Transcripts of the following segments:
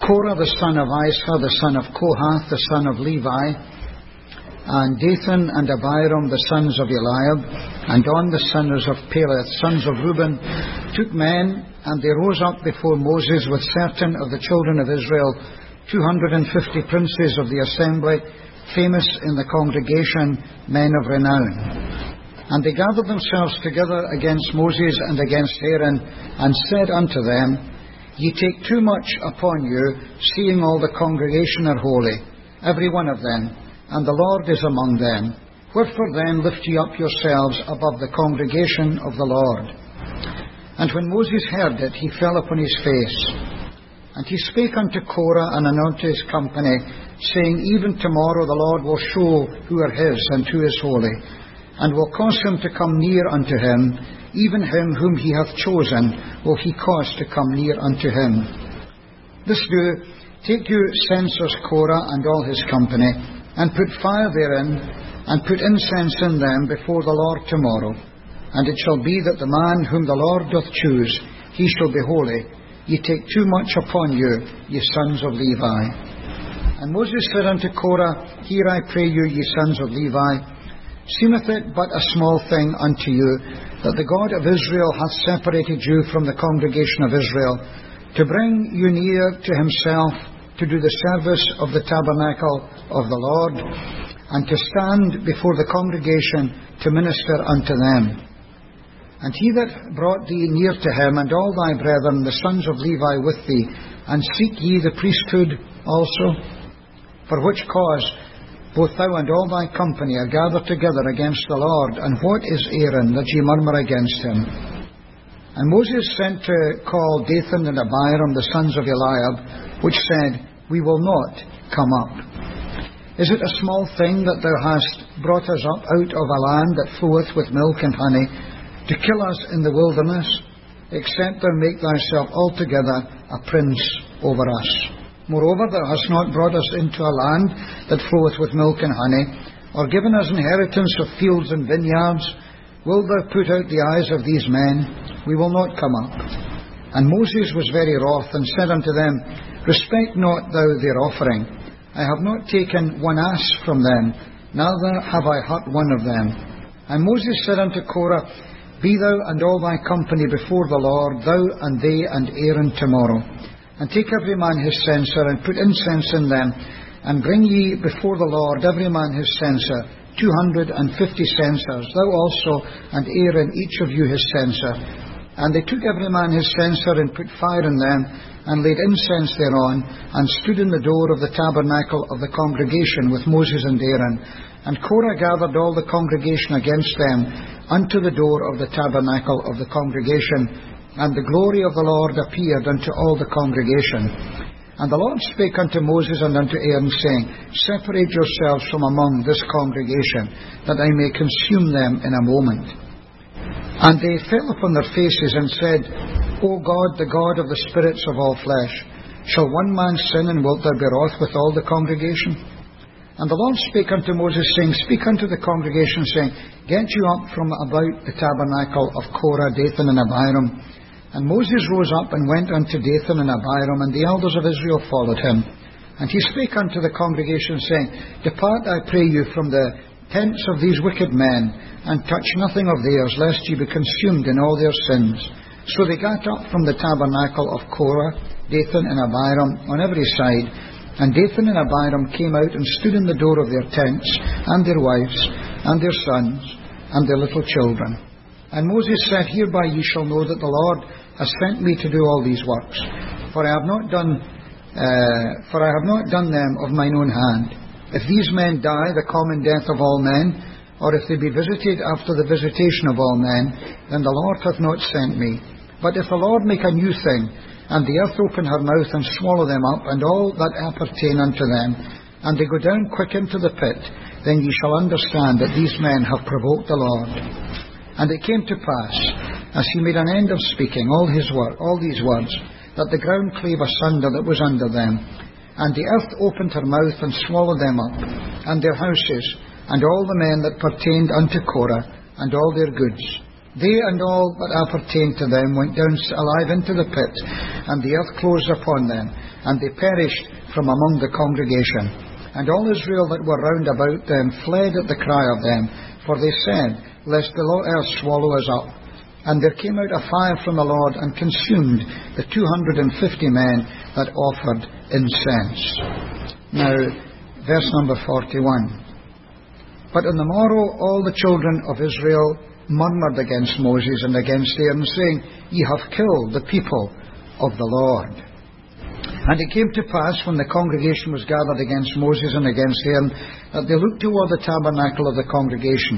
Korah the son of Issachar, the son of Kohath, the son of Levi, and Dathan and Abiram, the sons of Eliab, and On, the sons of Peleth, sons of Reuben, took men, and they rose up before Moses with certain of the children of Israel, 250 princes of the assembly, famous in the congregation, men of renown. And they gathered themselves together against Moses and against Aaron, and said unto them, Ye take too much upon you, seeing all the congregation are holy, every one of them, and the Lord is among them. Wherefore then lift ye up yourselves above the congregation of the Lord. And when Moses heard it, he fell upon his face. And he spake unto Korah and unto his company, saying, Even tomorrow the Lord will show who are his and who is holy, and will cause him to come near unto him, even him whom he hath chosen will he cause to come near unto him. This do, take you censers Korah and all his company, and put fire therein, and put incense in them before the Lord tomorrow. And it shall be that the man whom the Lord doth choose, he shall be holy. Ye take too much upon you, ye sons of Levi. And Moses said unto Korah, Hear, I pray you, ye sons of Levi, seemeth it but a small thing unto you, that the God of Israel hath separated you from the congregation of Israel, to bring you near to himself, to do the service of the tabernacle of the Lord, and to stand before the congregation to minister unto them. And he that brought thee near to him, and all thy brethren, the sons of Levi, with thee, and seek ye the priesthood also? For which cause both thou and all thy company are gathered together against the Lord. And what is Aaron, that ye murmur against him? And Moses sent to call Dathan and Abiram, the sons of Eliab, which said, We will not come up. Is it a small thing that thou hast brought us up out of a land that floweth with milk and honey, to kill us in the wilderness, except thou make thyself altogether a prince over us? Moreover, thou hast not brought us into a land that floweth with milk and honey, or given us inheritance of fields and vineyards. Wilt thou put out the eyes of these men? We will not come up. And Moses was very wroth, and said unto them, Respect not thou their offering. I have not taken one ass from them, neither have I hurt one of them. And Moses said unto Korah, Be thou and all thy company before the Lord, thou and they and Aaron tomorrow. And take every man his censer, and put incense in them, and bring ye before the Lord every man his censer, 250 censers, thou also and Aaron each of you his censer. And they took every man his censer, and put fire in them, and laid incense thereon, and stood in the door of the tabernacle of the congregation with Moses and Aaron. And Korah gathered all the congregation against them unto the door of the tabernacle of the congregation, and the glory of the Lord appeared unto all the congregation. And the Lord spake unto Moses and unto Aaron, saying, Separate yourselves from among this congregation, that I may consume them in a moment. And they fell upon their faces, and said, O God, the God of the spirits of all flesh, shall one man sin, and wilt thou be wroth with all the congregation? And the Lord spake unto Moses, saying, Speak unto the congregation, saying, Get you up from about the tabernacle of Korah, Dathan, and Abiram. And Moses rose up and went unto Dathan and Abiram, and the elders of Israel followed him. And he spake unto the congregation, saying, Depart, I pray you, from the tents of these wicked men, and touch nothing of theirs, lest ye be consumed in all their sins. So they got up from the tabernacle of Korah, Dathan and Abiram, on every side. And Dathan and Abiram came out and stood in the door of their tents, and their wives, and their sons, and their little children. And Moses said, Hereby ye shall know that the Lord has sent me to do all these works, for I have not done them of mine own hand. If these men die the common death of all men, or if they be visited after the visitation of all men, then the Lord hath not sent me. But if the Lord make a new thing, and the earth open her mouth and swallow them up, and all that appertain unto them, and they go down quick into the pit, then ye shall understand that these men have provoked the Lord. And it came to pass, as he made an end of speaking all these words, that the ground clave asunder that was under them, and the earth opened her mouth and swallowed them up, and their houses, and all the men that pertained unto Korah, and all their goods. They and all that appertained to them went down alive into the pit, and the earth closed upon them, and they perished from among the congregation. And all Israel that were round about them fled at the cry of them, for they said, Lest the earth swallow us up. And there came out a fire from the Lord, and consumed the 250 men that offered incense. Now, verse number 41. But on the morrow all the children of Israel murmured against Moses and against Aaron, saying, Ye have killed the people of the Lord. And it came to pass, when the congregation was gathered against Moses and against Aaron, that they looked toward the tabernacle of the congregation,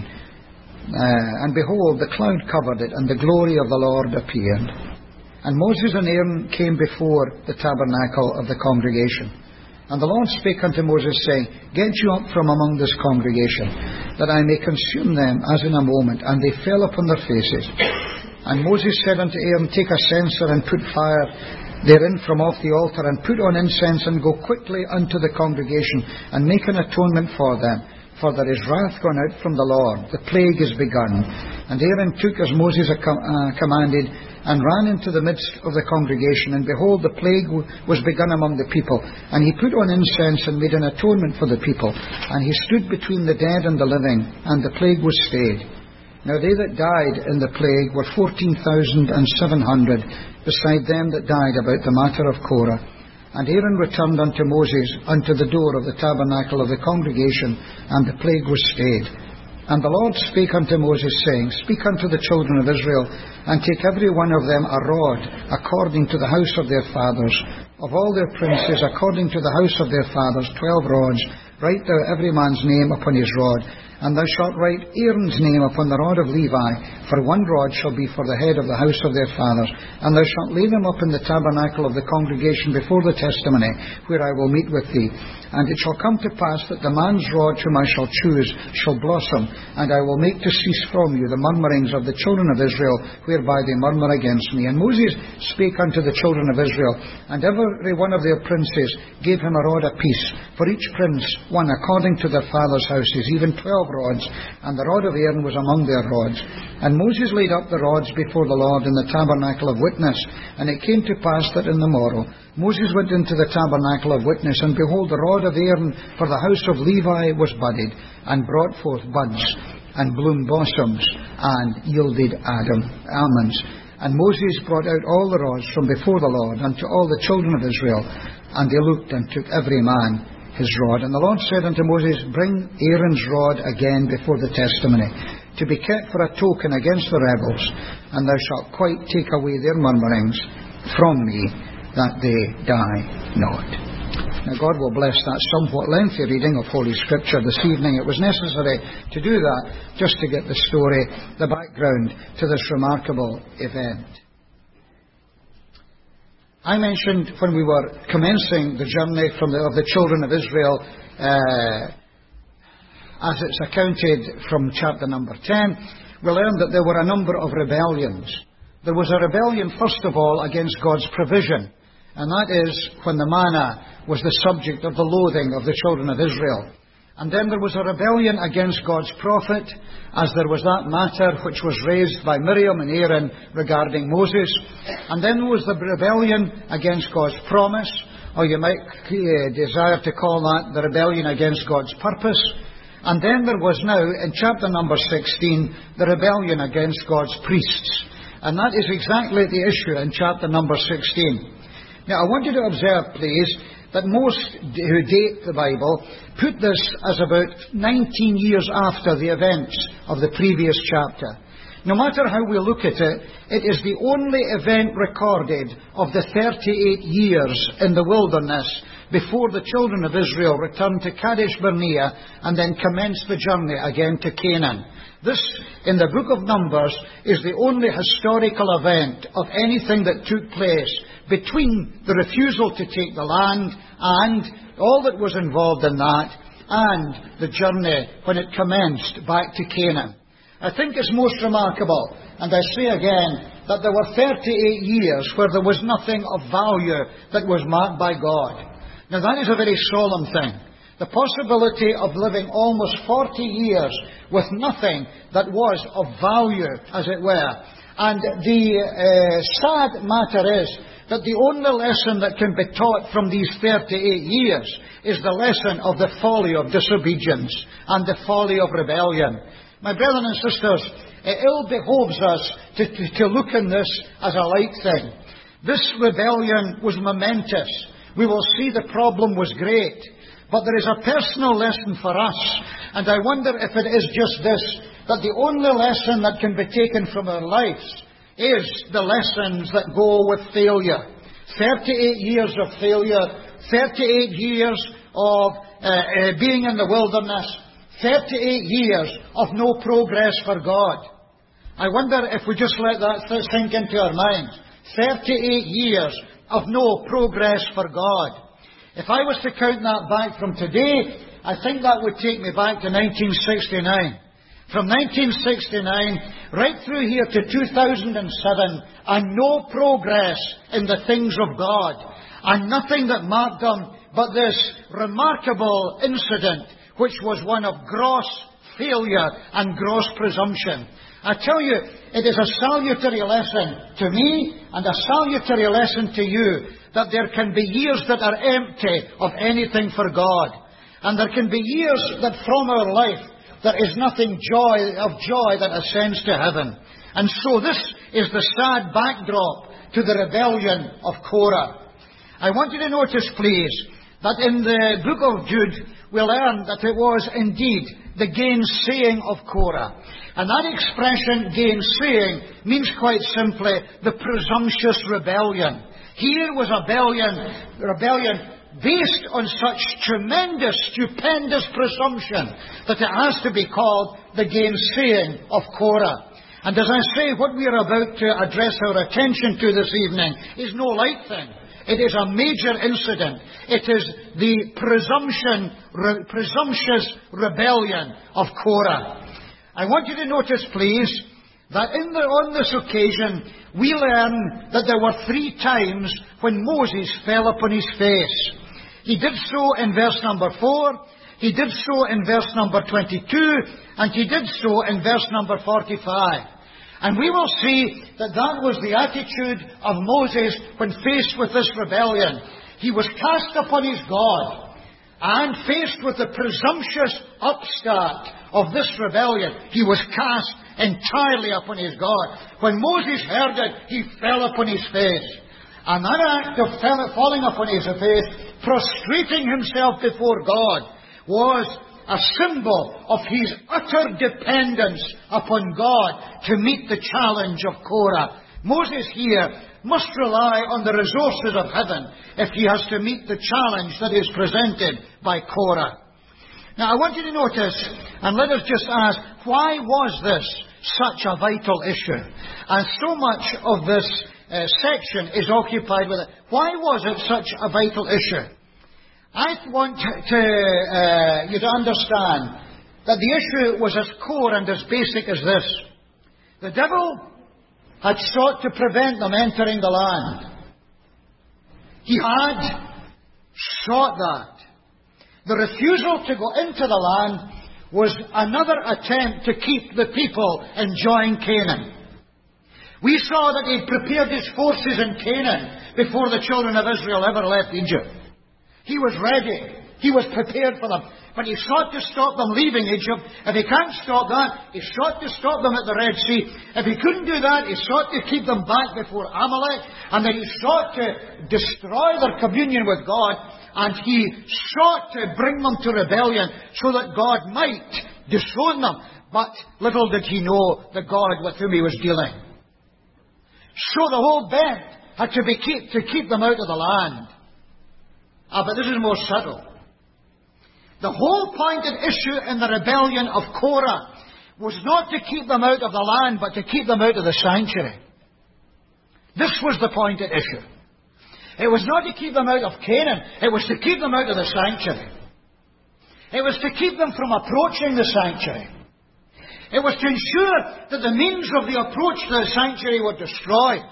and behold, the cloud covered it, and the glory of the Lord appeared. And Moses and Aaron came before the tabernacle of the congregation. And the Lord spake unto Moses, saying, Get you up from among this congregation, that I may consume them as in a moment. And they fell upon their faces. And Moses said unto Aaron, Take a censer, and put fire therein from off the altar, and put on incense, and go quickly unto the congregation, and make an atonement for them. For there is wrath gone out from the Lord, the plague is begun. And Aaron took as Moses commanded, and ran into the midst of the congregation, and behold, the plague was begun among the people. And he put on incense, and made an atonement for the people. And he stood between the dead and the living, and the plague was stayed. Now they that died in the plague were 14,700, beside them that died about the matter of Korah. And Aaron returned unto Moses unto the door of the tabernacle of the congregation, and the plague was stayed. And the Lord spake unto Moses, saying, Speak unto the children of Israel, and take every one of them a rod, according to the house of their fathers. Of all their princes, according to the house of their fathers, 12 rods. Write thou every man's name upon his rod. And thou shalt write Aaron's name upon the rod of Levi, for one rod shall be for the head of the house of their fathers. And thou shalt lay them up in the tabernacle of the congregation before the testimony, where I will meet with thee. And it shall come to pass that the man's rod whom I shall choose shall blossom, and I will make to cease from you the murmurings of the children of Israel, whereby they murmur against me. And Moses spake unto the children of Israel, and every one of their princes gave him a rod apiece, for each prince one according to their fathers' houses, even 12 rods, and the rod of Aaron was among their rods. And Moses laid up the rods before the Lord in the tabernacle of witness. And it came to pass that in the morrow Moses went into the tabernacle of witness, and behold, the rod of Aaron for the house of Levi was budded, and brought forth buds, and bloomed blossoms, and yielded almonds. And Moses brought out all the rods from before the Lord unto all the children of Israel, and they looked and took every man his rod. And the Lord said unto Moses, Bring Aaron's rod again before the testimony, to be kept for a token against the rebels, and thou shalt quite take away their murmurings from me, that they die not. Now God will bless that somewhat lengthy reading of Holy Scripture this evening. It was necessary to do that just to get the story, the background to this remarkable event. I mentioned when we were commencing the journey of the children of Israel, as it's accounted from chapter number 10, we learned that there were a number of rebellions. There was a rebellion, first of all, against God's provision, and that is when the manna was the subject of the loathing of the children of Israel. And then there was a rebellion against God's prophet, as there was that matter which was raised by Miriam and Aaron regarding Moses. And then there was the rebellion against God's promise, or you might desire to call that the rebellion against God's purpose. And then there was now, in chapter number 16, the rebellion against God's priests. And that is exactly the issue in chapter number 16. Now, I want you to observe, please, that most who date the Bible put this as about 19 years after the events of the previous chapter. No matter how we look at it, it is the only event recorded of the 38 years in the wilderness before the children of Israel returned to Kadesh Barnea and then commenced the journey again to Canaan. This, in the book of Numbers, is the only historical event of anything that took place between the refusal to take the land and all that was involved in that, and the journey when it commenced back to Canaan. I think it's most remarkable, and I say again, that there were 38 years where there was nothing of value that was marked by God. Now that is a very solemn thing. The possibility of living almost 40 years with nothing that was of value, as it were. And the sad matter is that the only lesson that can be taught from these 38 years is the lesson of the folly of disobedience and the folly of rebellion. My brethren and sisters, it ill behoves us to look on this as a light thing. This rebellion was momentous. We will see the problem was great. But there is a personal lesson for us. And I wonder if it is just this, that the only lesson that can be taken from our lives is the lessons that go with failure. 38 years of failure, 38 years of being in the wilderness, 38 years of no progress for God. I wonder if we just let that sink into our minds. 38 years of no progress for God. If I was to count that back from today, I think that would take me back to 1969. From 1969 right through here to 2007, and no progress in the things of God, and nothing that marked them but this remarkable incident, which was one of gross failure and gross presumption. I tell you, it is a salutary lesson to me and a salutary lesson to you that there can be years that are empty of anything for God. And there can be years that from our life there is nothing of joy that ascends to heaven. And so this is the sad backdrop to the rebellion of Korah. I want you to notice, please, that in the book of Jude we learn that it was indeed the gainsaying of Korah. And that expression, gainsaying, means quite simply the presumptuous rebellion. Here was a rebellion based on such tremendous, stupendous presumption that it has to be called the gainsaying of Korah. And as I say, what we are about to address our attention to this evening is no light thing. It is a major incident. It is the presumptuous rebellion of Korah. I want you to notice, please, that on this occasion, we learn that there were 3 times when Moses fell upon his face. He did so in verse number 4, he did so in verse number 22, and he did so in verse number 45. And we will see that that was the attitude of Moses when faced with this rebellion. He was cast upon his God, and faced with the presumptuous upstart of this rebellion, he was cast entirely upon his God. When Moses heard it, he fell upon his face. And that act of falling upon his face, prostrating himself before God, was a symbol of his utter dependence upon God to meet the challenge of Korah. Moses here must rely on the resources of heaven if he has to meet the challenge that is presented by Korah. Now I want you to notice, and let us just ask, why was this such a vital issue? And so much of this section is occupied with it. Why was it such a vital issue? I want you to understand that the issue was as core and as basic as this. The devil had sought to prevent them entering the land. He had sought that. The refusal to go into the land was another attempt to keep the people enjoying Canaan. We saw that he prepared his forces in Canaan before the children of Israel ever left Egypt. He was ready. He was prepared for them. But he sought to stop them leaving Egypt. If he can't stop that, he sought to stop them at the Red Sea. If he couldn't do that, he sought to keep them back before Amalek. And then he sought to destroy their communion with God. And he sought to bring them to rebellion so that God might disown them. But little did he know the God with whom he was dealing. So the whole bent had to be to keep them out of the land. But this is more subtle. The whole point and issue in the rebellion of Korah was not to keep them out of the land, but to keep them out of the sanctuary. This was the point and issue. It was not to keep them out of Canaan. It was to keep them out of the sanctuary. It was to keep them from approaching the sanctuary. It was to ensure that the means of the approach to the sanctuary were destroyed.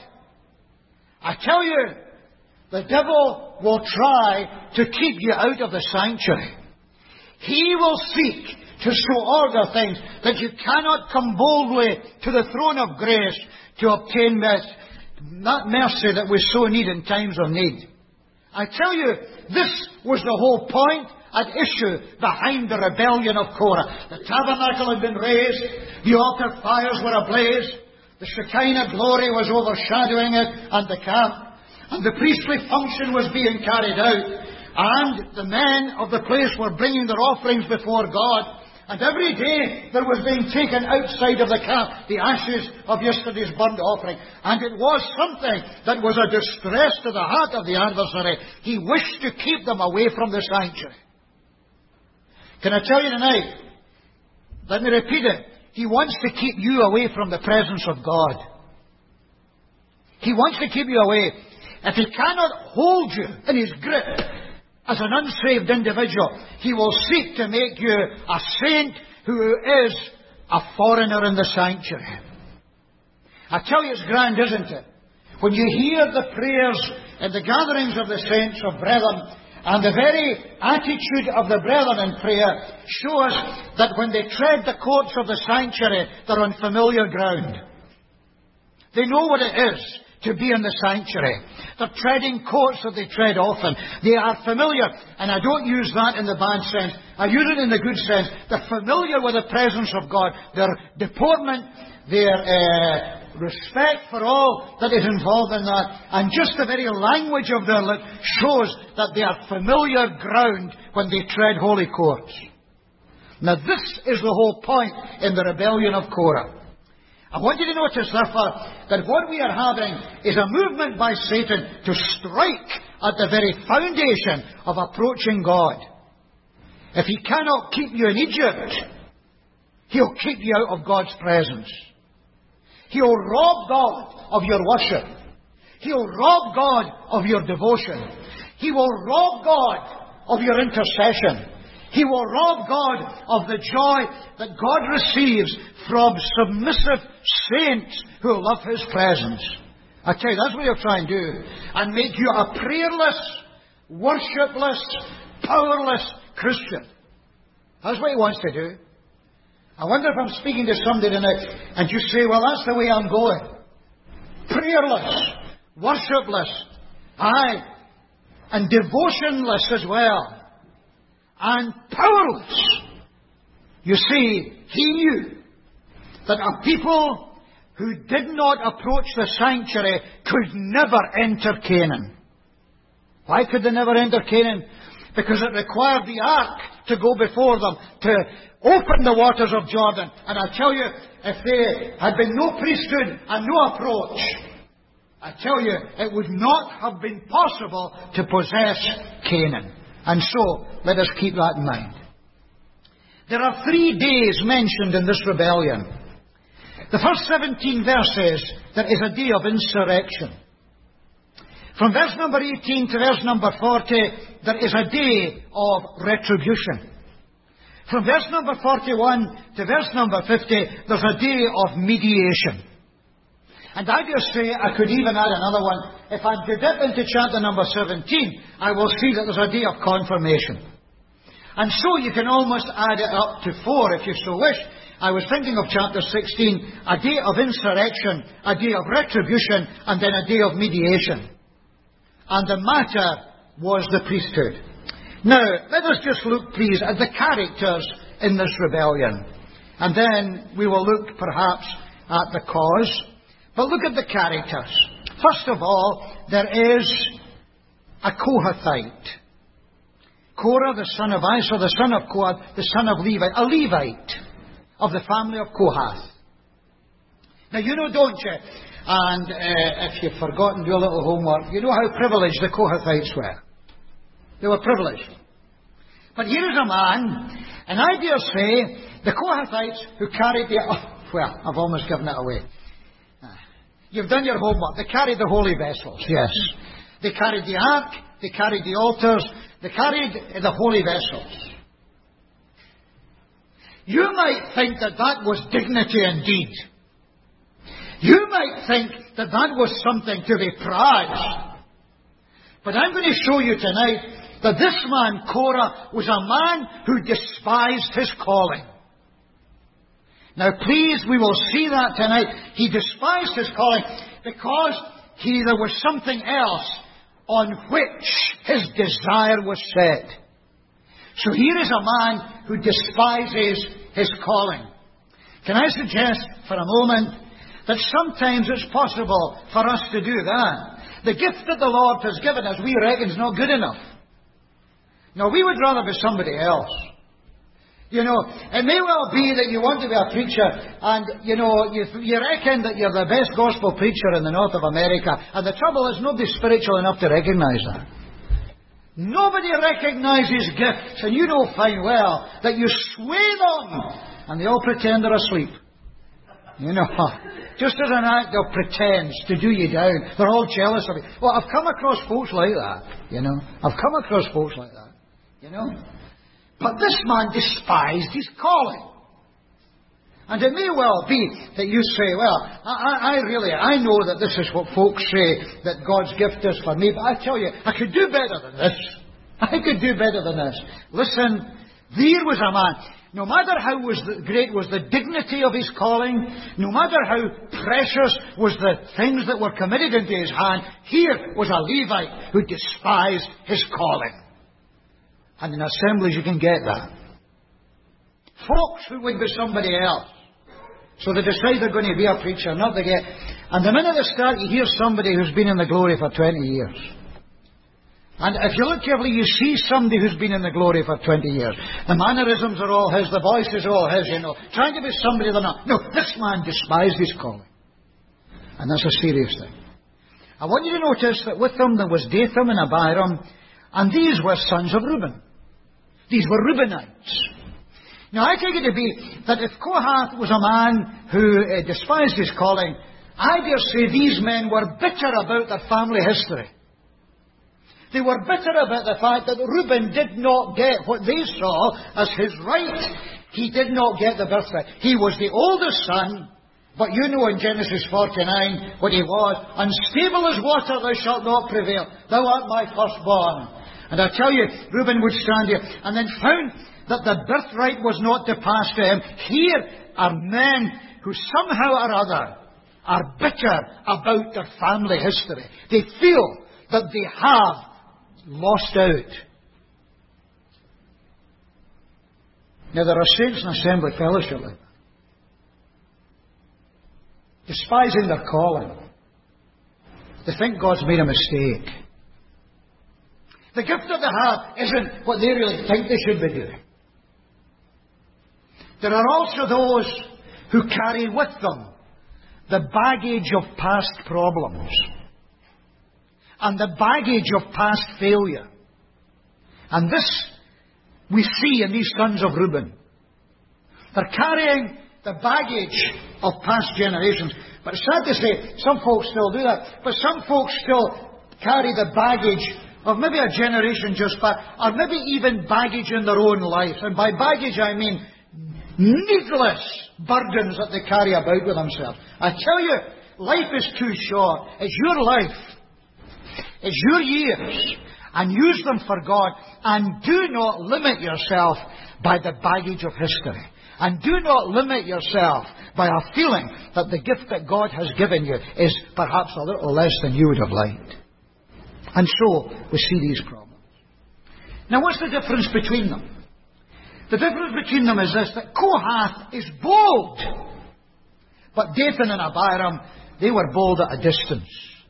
I tell you, the devil will try to keep you out of the sanctuary. He will seek to so order things that you cannot come boldly to the throne of grace to obtain that mercy that we so need in times of need. I tell you, this was the whole point at issue behind the rebellion of Korah. The tabernacle had been raised, the altar fires were ablaze, the Shekinah glory was overshadowing it and the camp, and the priestly function was being carried out, and the men of the place were bringing their offerings before God. And every day there was being taken outside of the camp the ashes of yesterday's burnt offering. And it was something that was a distress to the heart of the adversary. He wished to keep them away from the sanctuary. Can I tell you tonight? Let me repeat it. He wants to keep you away from the presence of God. He wants to keep you away. If he cannot hold you in his grip as an unsaved individual, he will seek to make you a saint who is a foreigner in the sanctuary. I tell you, it's grand, isn't it? When you hear the prayers in the gatherings of the saints of brethren, and the very attitude of the brethren in prayer shows that when they tread the courts of the sanctuary, they're on familiar ground. They know what it is to be in the sanctuary. They're treading courts that they tread often. They are familiar, and I don't use that in the bad sense. I use it in the good sense. They're familiar with the presence of God. Their deportment, their respect for all that is involved in that, and just the very language of their lips shows that they are familiar ground when they tread holy courts. Now this is the whole point in the rebellion of Korah. I want you to notice, therefore, that what we are having is a movement by Satan to strike at the very foundation of approaching God. If he cannot keep you in Egypt, he'll keep you out of God's presence. He'll rob God of your worship. He'll rob God of your devotion. He will rob God of your intercession. He will rob God of the joy that God receives from submissive saints who love His presence. I tell you, that's what he'll try and do. And make you a prayerless, worshipless, powerless Christian. That's what he wants to do. I wonder if I'm speaking to somebody tonight and you say, well, that's the way I'm going. Prayerless, worshipless, aye, and devotionless as well. And powerless. You see, he knew that a people who did not approach the sanctuary could never enter Canaan. Why could they never enter Canaan? Because it required the ark to go before them, to open the waters of Jordan. And I tell you, if there had been no priesthood and no approach, I tell you, it would not have been possible to possess Canaan. And so, let us keep that in mind. There are 3 days mentioned in this rebellion. The first 17 verses, there is a day of insurrection. From verse number 18 to verse number 40, there is a day of retribution. From verse number 41 to verse number 50, there's a day of mediation. And I dare say I could even add another one. If I dip into chapter number 17, I will see that there's a day of confirmation. And so you can almost add it up to 4 if you so wish. I was thinking of chapter 16, a day of insurrection, a day of retribution, and then a day of mediation. And the matter was the priesthood. Now, let us just look, please, at the characters in this rebellion. And then we will look, perhaps, at the cause. But look at the characters. First of all, there is a Kohathite. Korah, the son of Isar, the son of Kohath, the son of Levi, a Levite of the family of Kohath. Now, you know, don't you? And if you've forgotten, do a little homework. You know how privileged the Kohathites were. They were privileged. But here is a man, and I dare say, the Kohathites who carried the... Oh, well, I've almost given it away. You've done your homework. They carried the holy vessels, yes. They carried the ark, they carried the altars, they carried the holy vessels. You might think that that was dignity indeed. You might think that that was something to be prized. But I'm going to show you tonight that this man, Korah, was a man who despised his calling. Now please, we will see that tonight. He despised his calling because there was something else on which his desire was set. So here is a man who despises his calling. Can I suggest for a moment that sometimes it's possible for us to do that? The gift that the Lord has given us, we reckon, is not good enough. No, we would rather be somebody else. You know, it may well be that you want to be a preacher and, you reckon that you're the best gospel preacher in the north of America. And the trouble is, nobody's spiritual enough to recognise that. Nobody recognises gifts, and you know fine well that you sway them and they all pretend they're asleep. You know, just as an act of pretense to do you down. They're all jealous of you. Well, I've come across folks like that, you know. I've come across folks like that, you know. But this man despised his calling. And it may well be that you say, well, I know that this is what folks say, that God's gift is for me, but I tell you, I could do better than this. I could do better than this. Listen, there was a man. No matter how great was the dignity of his calling, no matter how precious was the things that were committed into his hand, here was a Levite who despised his calling. And in assemblies you can get that. Folks who would be somebody else. So they decide they're going to be a preacher, not they get. And the minute they start, you hear somebody who's been in the glory for 20 years. And if you look carefully, you see somebody who's been in the glory for 20 years. The mannerisms are all his, the voice is all his, you know. Trying to be somebody they're not. No, this man despised his calling. And that's a serious thing. I want you to notice that with them there was Dathan and Abiram, and these were sons of Reuben. These were Reubenites. Now I take it to be that if Kohath was a man who despised his calling, I dare say these men were bitter about their family history. They were bitter about the fact that Reuben did not get what they saw as his right. He did not get the birthright. He was the oldest son, but you know in Genesis 49 what he was. Unstable as water thou shalt not prevail. Thou art my firstborn. And I tell you, Reuben would stand here and then found that the birthright was not to pass to him. Here are men who somehow or other are bitter about their family history. They feel that they have lost out. Now there are saints in assembly fellowship like that, despising their calling. They think God's made a mistake. The gift that they have isn't what they really think they should be doing. There are also those who carry with them the baggage of past problems and the baggage of past failure. And this we see in these sons of Reuben. They're carrying the baggage of past generations. But it's sad to say, some folks still do that. But some folks still carry the baggage of maybe a generation just back, or maybe even baggage in their own life. And by baggage I mean needless burdens that they carry about with themselves. I tell you, life is too short. It's your life. It's your years. And use them for God. And do not limit yourself by the baggage of history. And do not limit yourself by a feeling that the gift that God has given you is perhaps a little less than you would have liked. And so we see these problems. Now what's the difference between them? The difference between them is this, that Kohath is bold. But Dathan and Abiram, they were bold at a distance.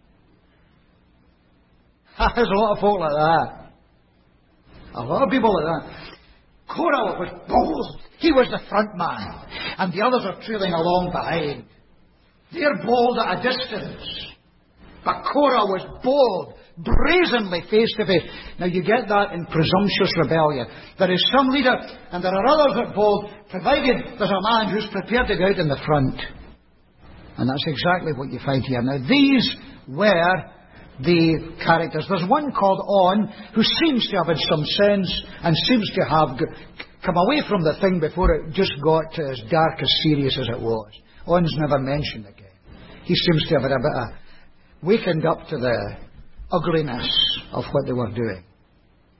There's a lot of folk like that. A lot of people like that. Korah was bold. He was the front man. And the others are trailing along behind. They're bold at a distance. But Korah was bold, brazenly face to face. Now you get that in presumptuous rebellion. There is some leader, and there are others that are bold, provided there's a man who's prepared to go out in the front. And that's exactly what you find here. Now these were the characters. There's one called On, who seems to have had some sense, and seems to have come away from the thing before it just got as dark, as serious as it was. On's never mentioned again. He seems to have had a bit of wakened up to the ugliness of what they were doing.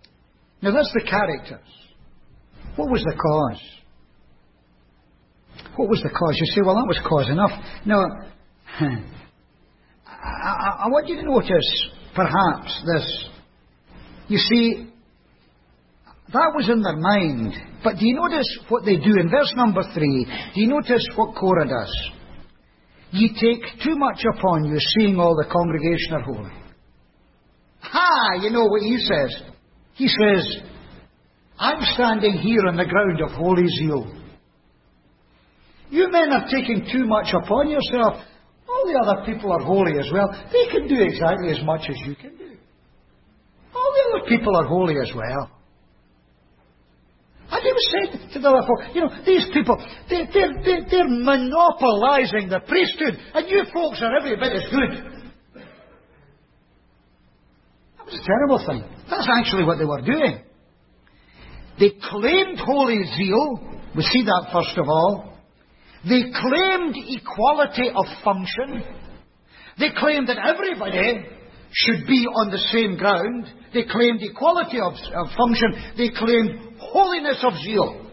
Now that's the characters. What was the cause? what was the cause? You say, well, that was cause enough. No, I want you to notice, perhaps, this. You see, that was in their mind. But do you notice what they do? In verse number 3, do you notice what Korah does? Ye take too much upon you, seeing all the congregation are holy. You know what he says? He says, I'm standing here on the ground of holy zeal. You men are taking too much upon yourself. All the other people are holy as well. They can do exactly as much as you can do. All the other people are holy as well. And he was saying to the other folk, you know, these people, they're monopolizing the priesthood, and you folks are every bit as good. That was a terrible thing. That's actually what they were doing. They claimed holy zeal. We see that first of all. They claimed equality of function. They claimed that everybody should be on the same ground. They claimed equality of function. They claimed holiness of zeal.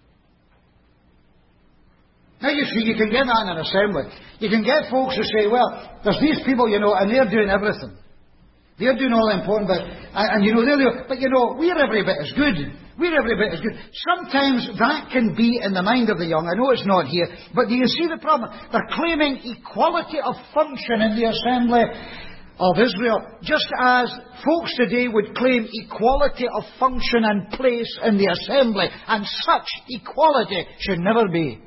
Now you see, you can get that in an assembly. You can get folks who say, well, there's these people, you know, and they're doing everything. They're doing all the important bits. And you know, but you know, we're every bit as good. We're every bit as good. Sometimes that can be in the mind of the young. I know it's not here. But do you see the problem? They're claiming equality of function in the assembly of Israel, just as folks today would claim equality of function and place in the assembly. And such equality should never be.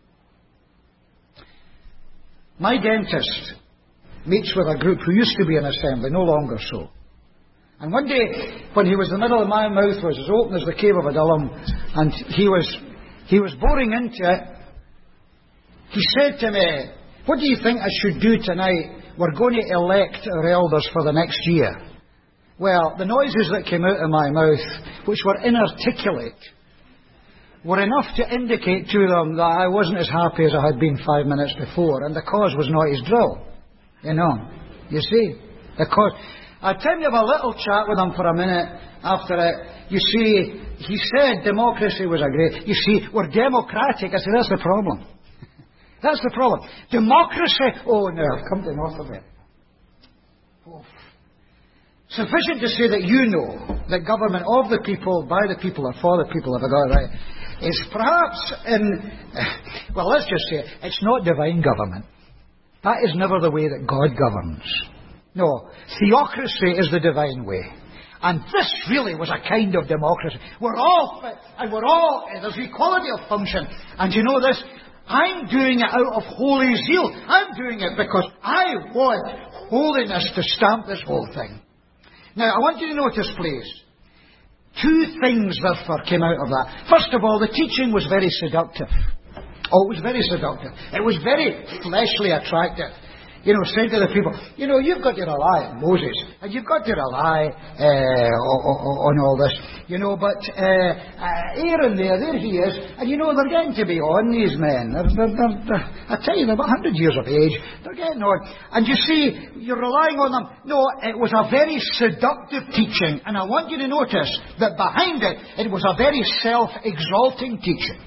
My dentist meets with a group who used to be an assembly, no longer so. And one day, when he was in the middle of my mouth, was as open as the cave of Adullam, and he was boring into it, he said to me, what do you think I should do tonight? We're going to elect our elders for the next year. Well, the noises that came out of my mouth, which were inarticulate, were enough to indicate to them that I wasn't as happy as I had been 5 minutes before, and the cause was not his drill. You know, you see, the cause. I tell you, have a little chat with him for a minute after it. You see, he said democracy was a great. You see, we're democratic. I said, that's the problem. That's the problem. Democracy. Oh, no, I've come to north of it. Oh. Sufficient to say that you know that government of the people, by the people, or for the people, if I got it right, is perhaps in, well, let's just say it's not divine government. That is never the way that God governs. No, theocracy is the divine way. And this really was a kind of democracy. We're all fit, and there's equality of function. And you know this, I'm doing it out of holy zeal. I'm doing it because I want holiness to stamp this whole thing. Now, I want you to notice, please, two things, therefore, came out of that. First of all, the teaching was very seductive. Oh, it was very seductive. It was very fleshly attractive. You know, saying to the people, you know, you've got to rely on Moses, and you've got to rely on all this, you know, but Aaron there he is, and you know, they're getting to be on, these men. I tell you, they're about 100 years of age. They're getting on. And you see, you're relying on them. No, it was a very seductive teaching, and I want you to notice that behind it was a very self-exalting teaching.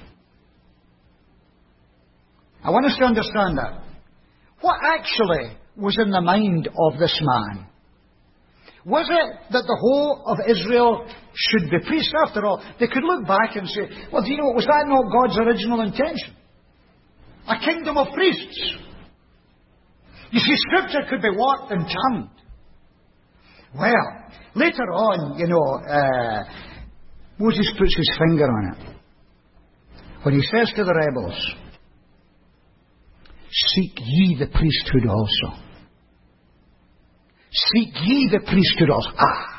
I want us to understand that. What actually was in the mind of this man? Was it that the whole of Israel should be priests? After all, they could look back and say, well, do you know, was that not God's original intention? A kingdom of priests. You see, Scripture could be warped and turned. Well, later on, you know, Moses puts his finger on it. When he says to the rebels, seek ye the priesthood also. Seek ye the priesthood also.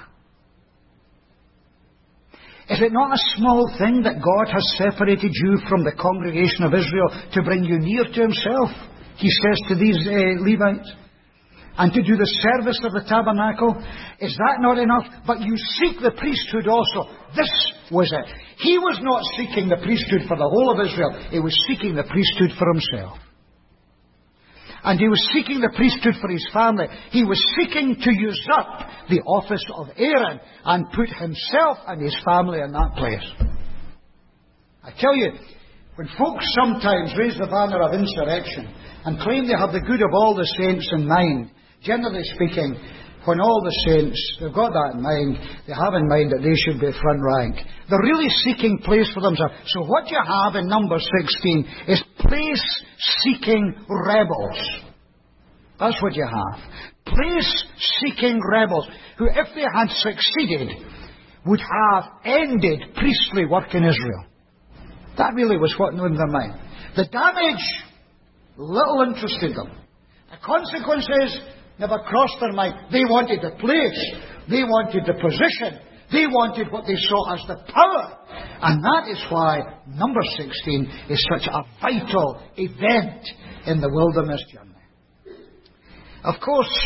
Is it not a small thing that God has separated you from the congregation of Israel to bring you near to himself? He says to these Levites. And to do the service of the tabernacle. Is that not enough? But you seek the priesthood also. This was it. He was not seeking the priesthood for the whole of Israel. He was seeking the priesthood for himself. And he was seeking the priesthood for his family. He was seeking to usurp the office of Aaron and put himself and his family in that place. I tell you, When folks sometimes raise the banner of insurrection and claim they have the good of all the saints in mind, generally speaking, when all the saints, they've got that in mind, they have in mind that they should be front rank. They're really seeking place for themselves. So what you have in number 16 is place-seeking rebels. That's what you have. Place-seeking rebels, who, if they had succeeded, would have ended priestly work in Israel. That really was what was in their mind. The damage, little interested them. The consequences never crossed their mind. They wanted the place. They wanted the position. They wanted what they saw as the power. And that is why number 16 is such a vital event in the wilderness journey. Of course,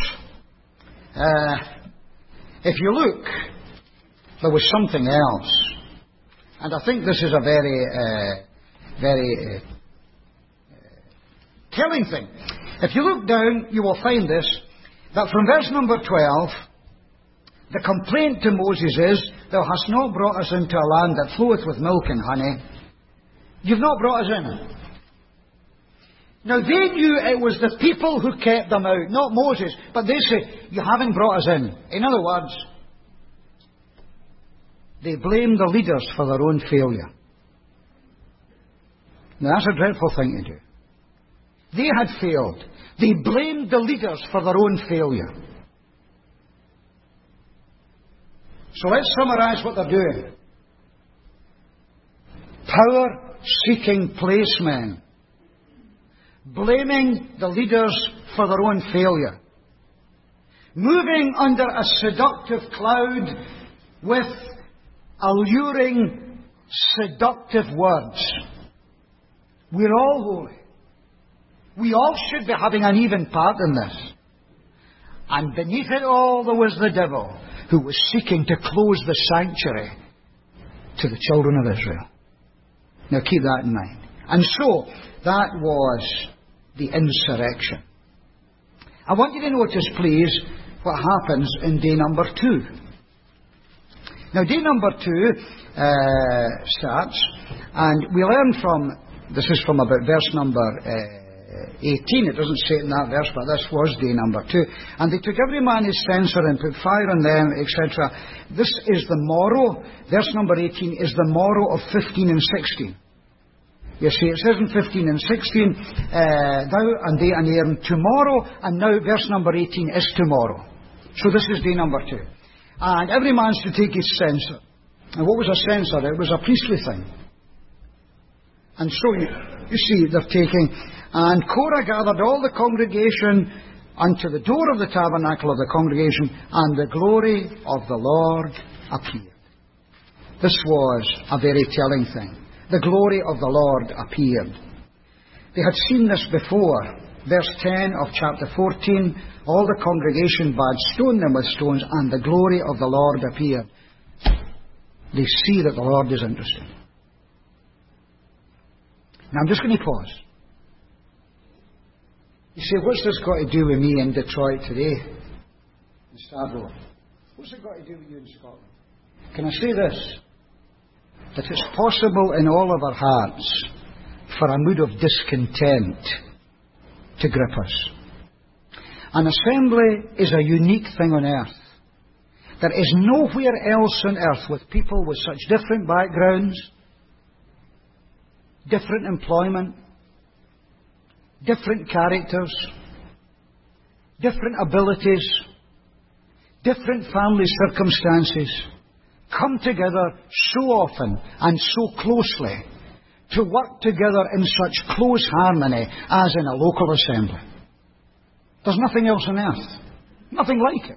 if you look, there was something else. And I think this is a very telling thing. If you look down, you will find this, that from verse number 12, the complaint to Moses is, Thou hast not brought us into a land that floweth with milk and honey. You've not brought us in. Now they knew it was the people who kept them out, not Moses. But they say, You haven't brought us in. In other words, they blame the leaders for their own failure. Now that's a dreadful thing to do. They had failed. They blamed the leaders for their own failure. So let's summarize what they're doing. Power-seeking placemen, blaming the leaders for their own failure, moving under a seductive cloud with alluring, seductive words. We're all holy. We all should be having an even part in this. And beneath it all there was the devil, who was seeking to close the sanctuary to the children of Israel. Now keep that in mind. And so, that was the insurrection. I want you to notice, please, what happens in day number 2. Now, day number 2 starts, and we learn from, this is from about verse number 18. It doesn't say it in that verse, but this was day number 2. And they took every man his censer and put fire on them, etc. This is the morrow. Verse number 18 is the morrow of 15 and 16. You see, it says in 15 and 16, thou and they and Aaron tomorrow, and now verse number 18 is tomorrow. So this is day number 2. And every man's to take his censer. And what was a censer? It was a priestly thing. And so you see, they're taking, and Korah gathered all the congregation unto the door of the tabernacle of the congregation, and the glory of the Lord appeared. This was a very telling thing. The glory of the Lord appeared. They had seen this before. Verse 10 of chapter 14, all the congregation bade stone them with stones, and the glory of the Lord appeared. They see that the Lord is interested. Now I'm just going to pause. You say, what's this got to do with me in Detroit today? In Scarborough? What's it got to do with you in Scotland? Can I say this? That it's possible in all of our hearts for a mood of discontent to grip us. An assembly is a unique thing on earth. There is nowhere else on earth with people with such different backgrounds, different employment, different characters, different abilities, different family circumstances, come together so often and so closely to work together in such close harmony as in a local assembly. There's nothing else on earth. Nothing like it.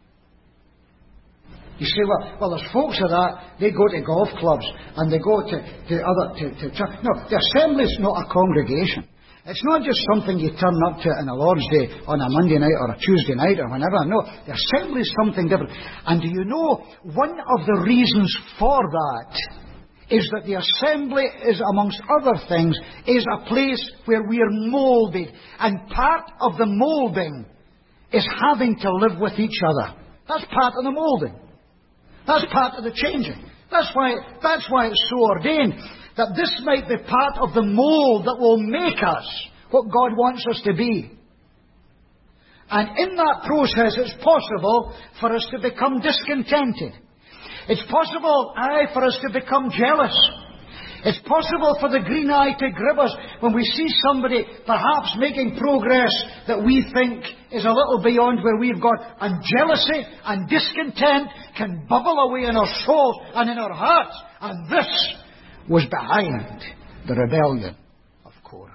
You say, well, there's folks of that, they go to golf clubs and they go to church. No, the assembly is not a congregation. It's not just something you turn up to on a Lord's Day on a Monday night or a Tuesday night or whenever. No, the assembly is something different. And do you know, one of the reasons for that is that the assembly is, amongst other things, is a place where we are moulded. And part of the moulding is having to live with each other. That's part of the moulding. That's part of the changing. That's why it's so ordained. that this might be part of the mould that will make us what God wants us to be. And in that process, it's possible for us to become discontented. It's possible, for us to become jealous. It's possible for the green eye to grip us when we see somebody perhaps making progress that we think is a little beyond where we've got. And jealousy and discontent can bubble away in our souls and in our hearts. And this was behind the rebellion of Korah.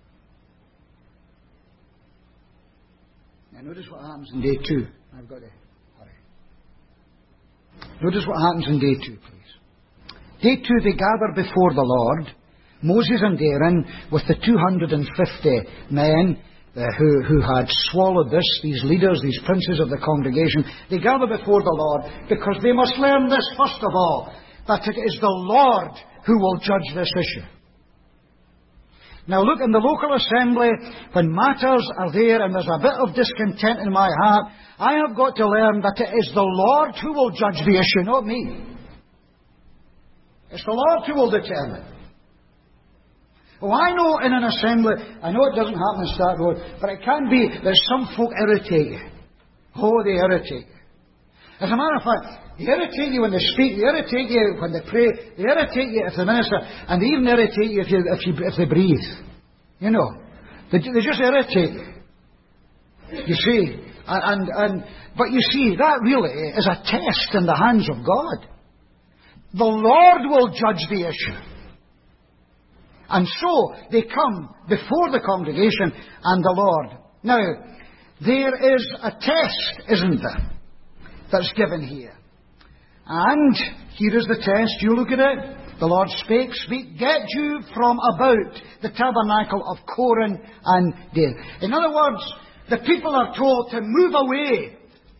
Now notice what happens in day 2. I've got to hurry. Notice what happens in day 2, please. Day 2, they gather before the Lord, Moses and Aaron, with the 250 men who had swallowed these leaders, these princes of the congregation. They gather before the Lord because they must learn this, first of all, that it is the Lord who will judge this issue. Now look, in the local assembly, when matters are there and there's a bit of discontent in my heart, I have got to learn that it is the Lord who will judge the issue, not me. It's the Lord who will determine. Oh, I know in an assembly, I know it doesn't happen in Start Road, but it can be that some folk irritate you. Oh, they irritate you. As a matter of fact, they irritate you when they speak, they irritate you when they pray, they irritate you if they minister, and they even irritate you if they breathe. You know, they just irritate you. You see, but you see, that really is a test in the hands of God. The Lord will judge the issue. And so they come before the congregation and the Lord. Now, there is a test, isn't there, that's given here. And here is the test. You look at it. The Lord spake, speak, get you from about the tabernacle of Korah and Dathan. In other words, the people are told to move away.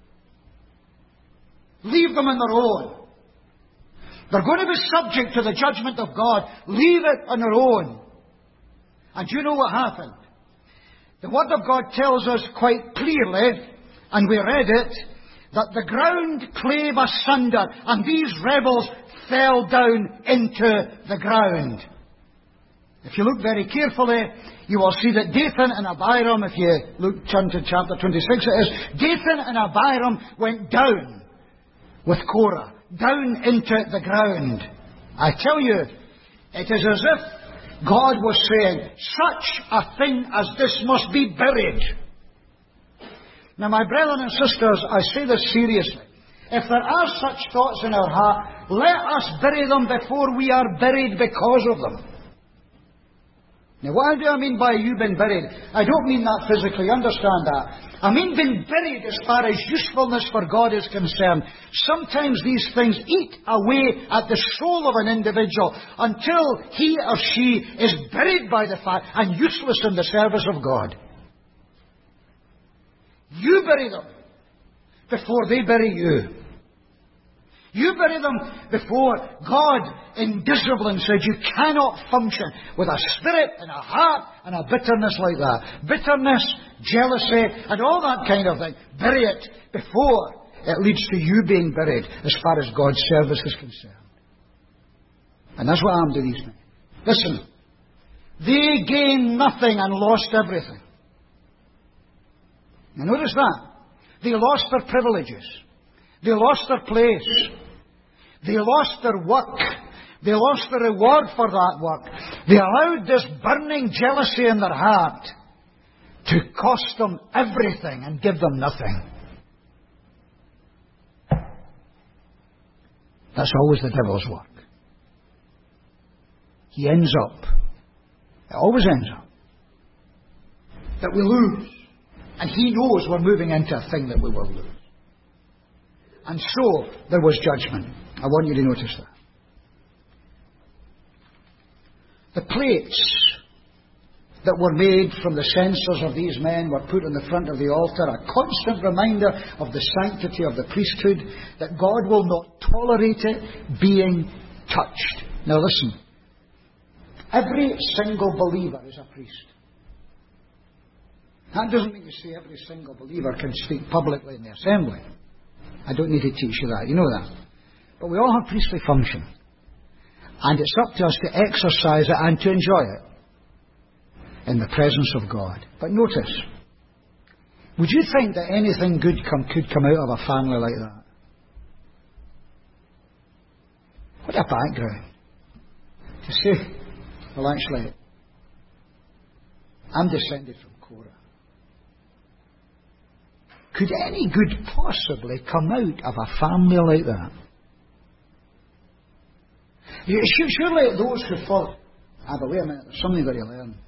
Leave them on their own. They're going to be subject to the judgment of God. Leave it on their own. And you know what happened? The Word of God tells us quite clearly, and we read it, that the ground clave asunder, and these rebels fell down into the ground. If you look very carefully, you will see that Dathan and Abiram, if you turn to chapter 26 it is, Dathan and Abiram went down with Korah. Down into the ground. I tell you, it is as if God was saying, such a thing as this must be buried. Now, my brethren and sisters, I say this seriously. If there are such thoughts in our heart, let us bury them before we are buried because of them. Now, what do I mean by you being buried? I don't mean that physically, understand that. I mean being buried as far as usefulness for God is concerned. Sometimes these things eat away at the soul of an individual until he or she is buried by the fact and useless in the service of God. You bury them before they bury you. You bury them before God in discipline said you cannot function with a spirit and a heart and a bitterness like that. Bitterness, jealousy, and all that kind of thing. Bury it before it leads to you being buried as far as God's service is concerned. And that's what happened to these men. Listen, they gained nothing and lost everything. Now notice that. They lost their privileges. They lost their place. They lost their work. They lost the reward for that work. They allowed this burning jealousy in their heart to cost them everything and give them nothing. That's always the devil's work. He ends up, it always ends up, that we lose. And he knows we're moving into a thing that we will lose. And so there was judgment. I want you to notice that. The plates that were made from the censers of these men were put on the front of the altar, a constant reminder of the sanctity of the priesthood, that God will not tolerate it being touched. Now listen, every single believer is a priest. That doesn't mean you say every single believer can speak publicly in the assembly. I don't need to teach you that. You know that. But we all have priestly function. And it's up to us to exercise it and to enjoy it in the presence of God. But notice, would you think that anything good could come out of a family like that? What a background. To say, well, actually, I'm descended from Korah. Could any good possibly come out of a family like that? Surely those who thought, but wait a minute, there's something that you learn.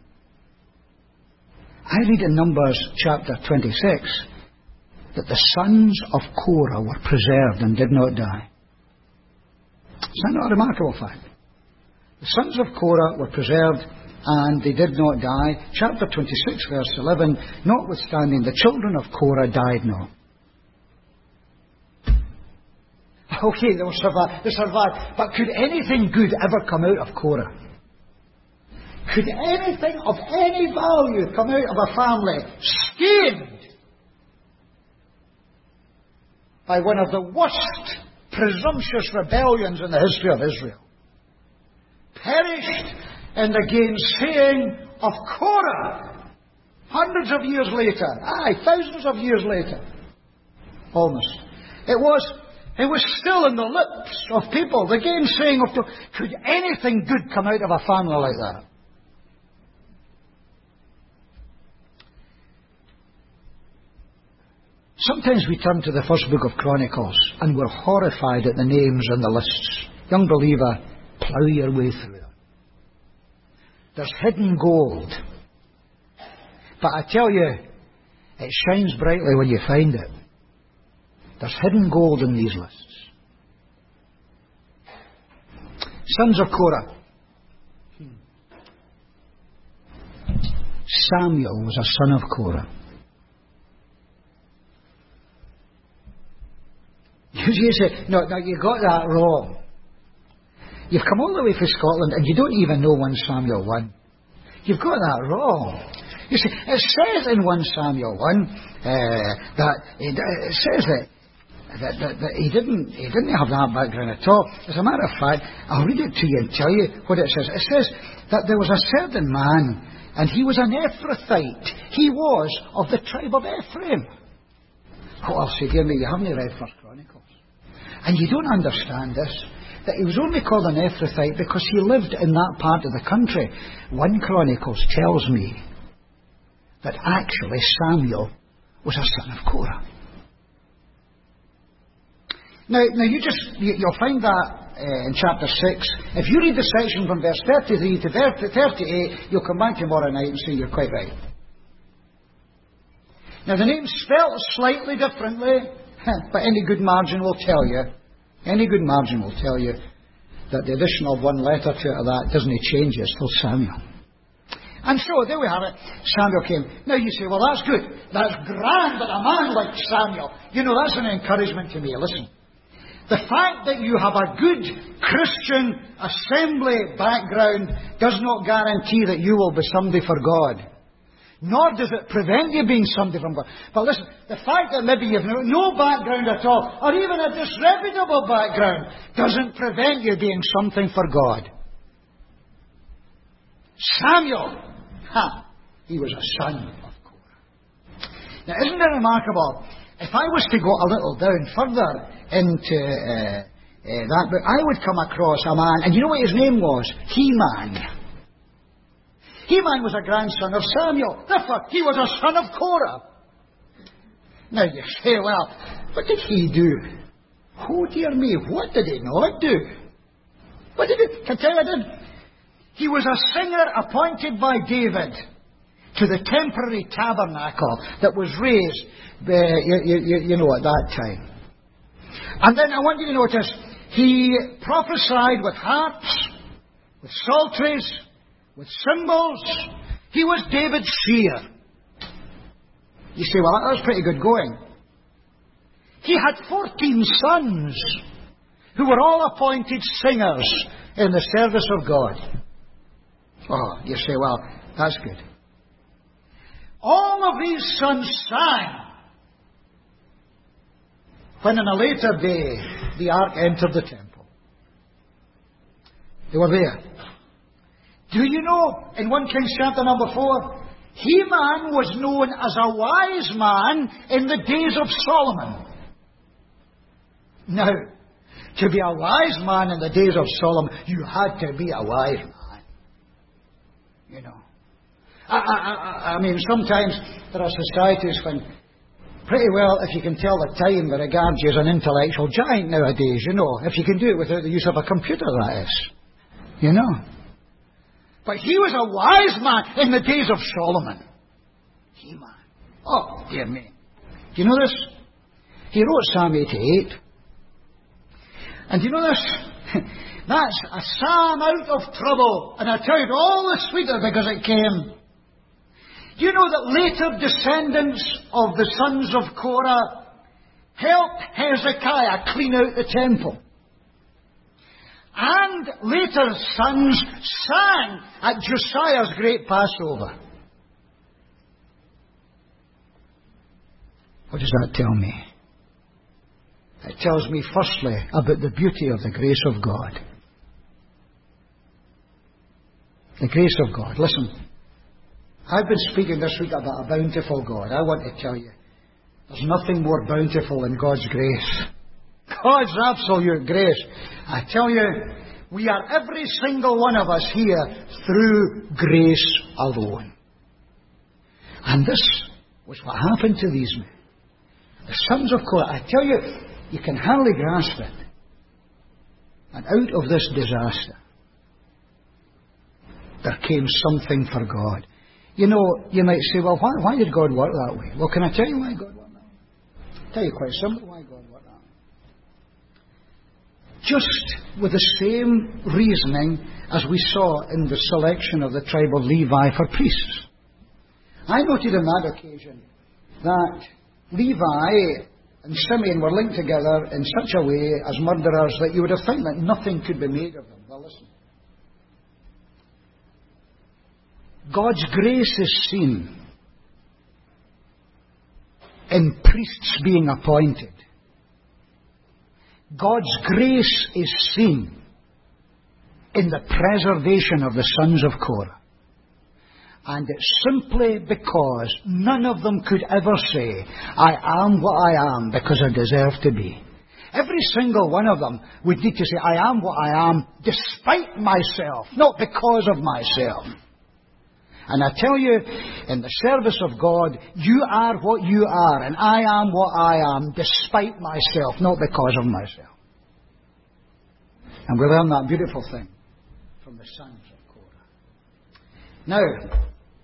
I read in Numbers chapter 26 that the sons of Korah were preserved and did not die. Is that not a remarkable fact? The sons of Korah were preserved and they did not die. Chapter 26 verse 11, notwithstanding the children of Korah died not. Okay, they survived. But could anything good ever come out of Korah? Could anything of any value come out of a family stained by one of the worst presumptuous rebellions in the history of Israel? Perished in the gainsaying of Korah hundreds of years later. Thousands of years later. Almost. It was still in the lips of people, the gainsaying of... Could anything good come out of a family like that? Sometimes we turn to the first book of Chronicles and we're horrified at the names and the lists. Young believer, plough your way through them. There's hidden gold. But I tell you, it shines brightly when you find it. There's hidden gold in these lists. Sons of Korah. Samuel was a son of Korah. You say, no, you got that wrong. You've come all the way from Scotland and you don't even know 1 Samuel 1. You've got that wrong. You see, it says in 1 Samuel 1 that he didn't have that background at all. As a matter of fact, I'll read it to you and tell you what it says. It says that there was a certain man and he was an Ephrathite. He was of the tribe of Ephraim. Oh, I'll say, dear me, you haven't read 1 Chronicles. And you don't understand this, that he was only called an Ephrathite because he lived in that part of the country. 1 Chronicles tells me that actually Samuel was a son of Korah. Now you'll find that in chapter 6. If you read the section from verse 33 to 38, you'll come back tomorrow night and say you're quite right. Now the name's spelled slightly differently, but any good margin will tell you that the addition of 1 letter to that doesn't change it. It's still Samuel. And so there we have it. Samuel came. Now you say, well, that's good. That's grand that a man like Samuel. That's an encouragement to me. Listen. The fact that you have a good Christian assembly background does not guarantee that you will be somebody for God. Nor does it prevent you being somebody from God. But listen, the fact that maybe you've no background at all, or even a disreputable background, doesn't prevent you being something for God. Samuel, he was a son of Korah. Now, isn't it remarkable? If I was to go a little down further into that book, I would come across a man, and you know what his name was? Heman. Heman was a grandson of Samuel. Therefore, he was a son of Korah. Now you say, well, what did he do? Oh dear me, what did he not do? What did he? Can I tell you, I did. He was a singer appointed by David to the temporary tabernacle that was raised, at that time. And then I want you to notice, he prophesied with harps, with psalteries, with cymbals. He was David's seer. You say, well, that was pretty good going. He had 14 sons who were all appointed singers in the service of God. Oh, you say, well, that's good. All of these sons sang when in a later day the ark entered the temple. They were there. Do you know, in 1 Kings chapter number 4, Heman was known as a wise man in the days of Solomon. Now, to be a wise man in the days of Solomon, you had to be a wise man. You know. I mean, sometimes there are societies when, pretty well, if you can tell the time, they regard you as an intellectual giant nowadays, you know. If you can do it without the use of a computer, that is. You know. But he was a wise man in the days of Solomon. Heman. Oh, dear me. Do you know this? He wrote Psalm 88. And do you know this? That's a psalm out of trouble. And I tell you, all the sweeter because it came. Do you know that later descendants of the sons of Korah helped Hezekiah clean out the temple? And later sons sang at Josiah's great Passover. What does that tell me? It tells me firstly about the beauty of the grace of God. The grace of God. Listen, I've been speaking this week about a bountiful God. I want to tell you, there's nothing more bountiful than God's grace. God's absolute grace. I tell you, we are every single one of us here through grace alone. And this was what happened to these men. The sons of Korah. I tell you, you can hardly grasp it. And out of this disaster, there came something for God. You know, you might say, well, why did God work that way? Well, can I tell you why God worked that way? I'll tell you quite simply why God worked that way. Just with the same reasoning as we saw in the selection of the tribe of Levi for priests. I noted on that occasion that Levi and Simeon were linked together in such a way as murderers that you would have thought that nothing could be made of them. Well, listen. God's grace is seen in priests being appointed. God's grace is seen in the preservation of the sons of Korah. And it's simply because none of them could ever say, I am what I am because I deserve to be. Every single one of them would need to say, I am what I am despite myself, not because of myself. And I tell you, in the service of God, you are what you are, and I am what I am despite myself, not because of myself. And we learn that beautiful thing from the sons of Korah. Now,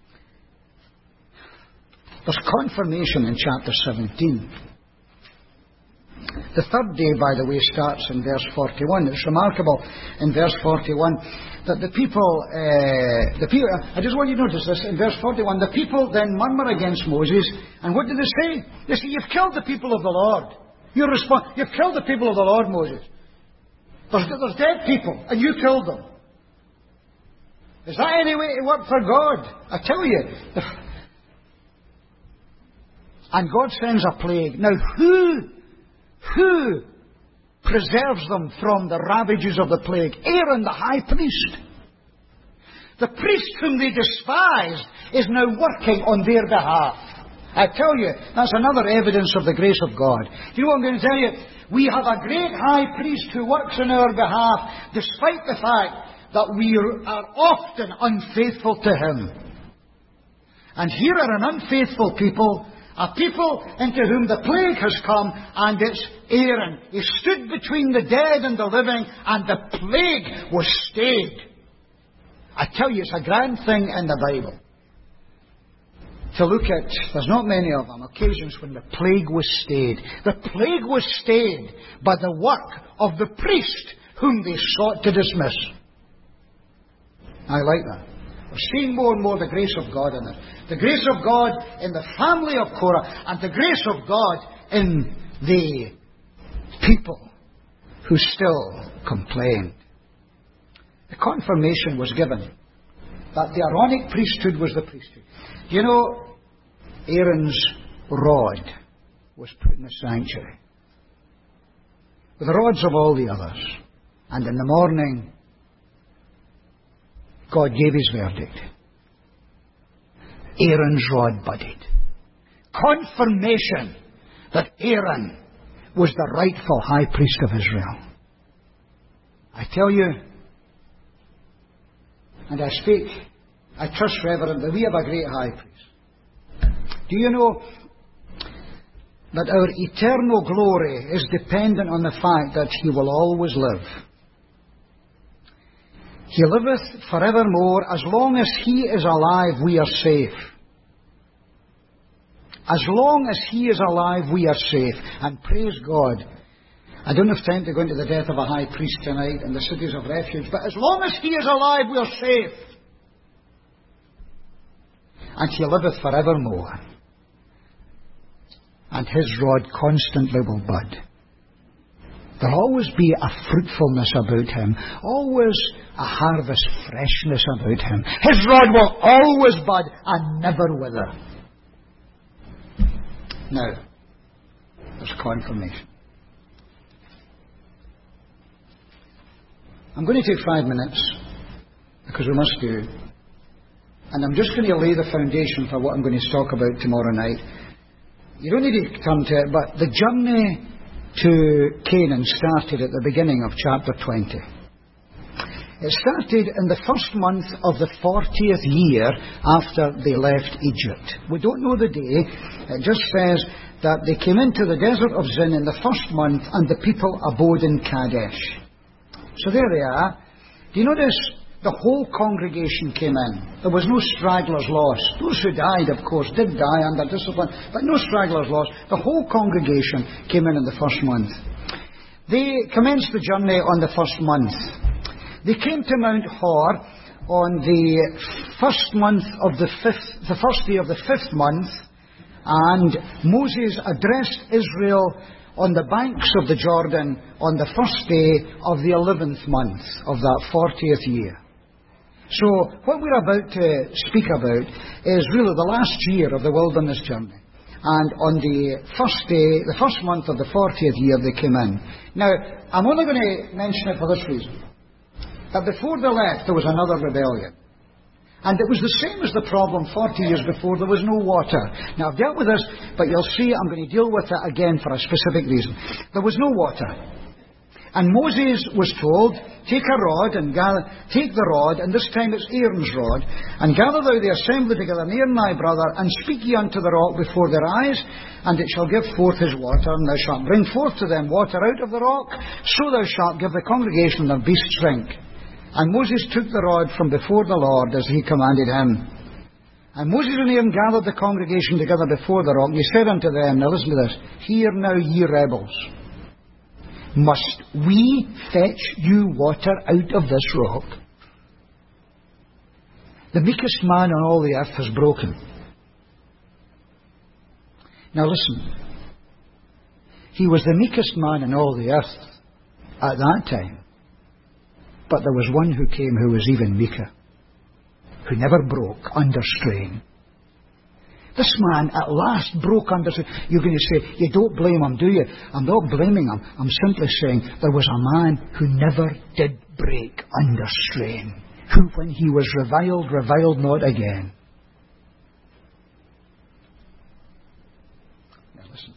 there's confirmation in chapter 17. The third day, by the way, starts in verse 41. It's remarkable in verse 41 that the people, I just want you to notice this, in verse 41, the people then murmur against Moses, and what do they say? They say, you've killed the people of the Lord. You've killed the people of the Lord, Moses. There's dead people, and you killed them. Is that any way to work for God? I tell you. And God sends a plague. Now, who preserves them from the ravages of the plague? Aaron, the high priest. The priest whom they despised is now working on their behalf. I tell you, that's another evidence of the grace of God. Do you know what I'm going to tell you? We have a great high priest who works on our behalf, despite the fact that we are often unfaithful to him. And here are an unfaithful people, a people into whom the plague has come, and it's Aaron. He stood between the dead and the living, and the plague was stayed. I tell you, it's a grand thing in the Bible to look at. There's not many of them, occasions when the plague was stayed. The plague was stayed by the work of the priest whom they sought to dismiss. I like that. We're seeing more and more the grace of God in it. The grace of God in the family of Korah, and the grace of God in the people who still complained. The confirmation was given that the Aaronic priesthood was the priesthood. Do you know, Aaron's rod was put in the sanctuary with the rods of all the others. And in the morning, God gave his verdict. Aaron's rod budded. Confirmation that Aaron was the rightful high priest of Israel. I tell you, and I speak, I trust reverently, we have a great high priest. Do you know that our eternal glory is dependent on the fact that he will always live? He liveth forevermore. As long as he is alive, we are safe. As long as he is alive, we are safe. And praise God, I don't have time to go into the death of a high priest tonight and the cities of refuge, but as long as he is alive, we are safe. And he liveth forevermore. And his rod constantly will bud. There'll always be a fruitfulness about him, always a harvest freshness about him. His rod will always bud and never wither. Now, there's confirmation. I'm going to take 5 minutes, because we must do, and I'm just going to lay the foundation for what I'm going to talk about tomorrow night. You don't need to come to it, but the journey to Canaan started at the beginning of chapter 20. It started in the first month of the 40th year after they left Egypt. We don't know the day. It just says that they came into the desert of Zin in the first month, and the people abode in Kadesh. So there they are. Do you notice the whole congregation came in? There was no stragglers lost. Those who died, of course, did die under discipline, but no stragglers lost. The whole congregation came in the first month. They commenced the journey on the first month. They came to Mount Hor on the first day of the fifth month, and Moses addressed Israel on the banks of the Jordan on the first day of the 11th month of that 40th year. So what we're about to speak about is really the last year of the wilderness journey. And on the first day, the first month of the 40th year, they came in. Now, I'm only going to mention it for this reason. That before they left, there was another rebellion. And it was the same as the problem 40 years before. There was no water. Now, I've dealt with this, but you'll see I'm going to deal with it again for a specific reason. There was no water. And Moses was told, take the rod, and this time it's Aaron's rod, and gather thou the assembly together, near my brother, and speak ye unto the rock before their eyes, and it shall give forth his water, and thou shalt bring forth to them water out of the rock, so thou shalt give the congregation their beasts drink. And Moses took the rod from before the Lord, as he commanded him. And Moses and Aaron gathered the congregation together before the rock, and he said unto them, now listen to this, hear now ye rebels, must we fetch you water out of this rock? The meekest man on all the earth has broken. Now listen, he was the meekest man on all the earth at that time. But there was one who came who was even meeker, who never broke under strain. This man at last broke under strain. You're going to say, you don't blame him, do you? I'm not blaming him. I'm simply saying there was a man who never did break under strain, who when he was reviled not again. Now listen.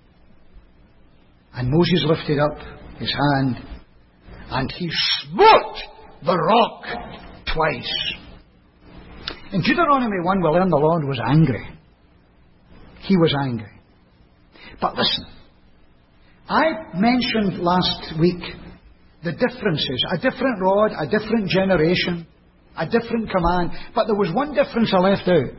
And Moses lifted up his hand, and he smote the rock twice. In Deuteronomy 1, we learn the Lord was angry. He was angry. But listen, I mentioned last week the differences. A different rod, a different generation, a different command. But there was one difference I left out.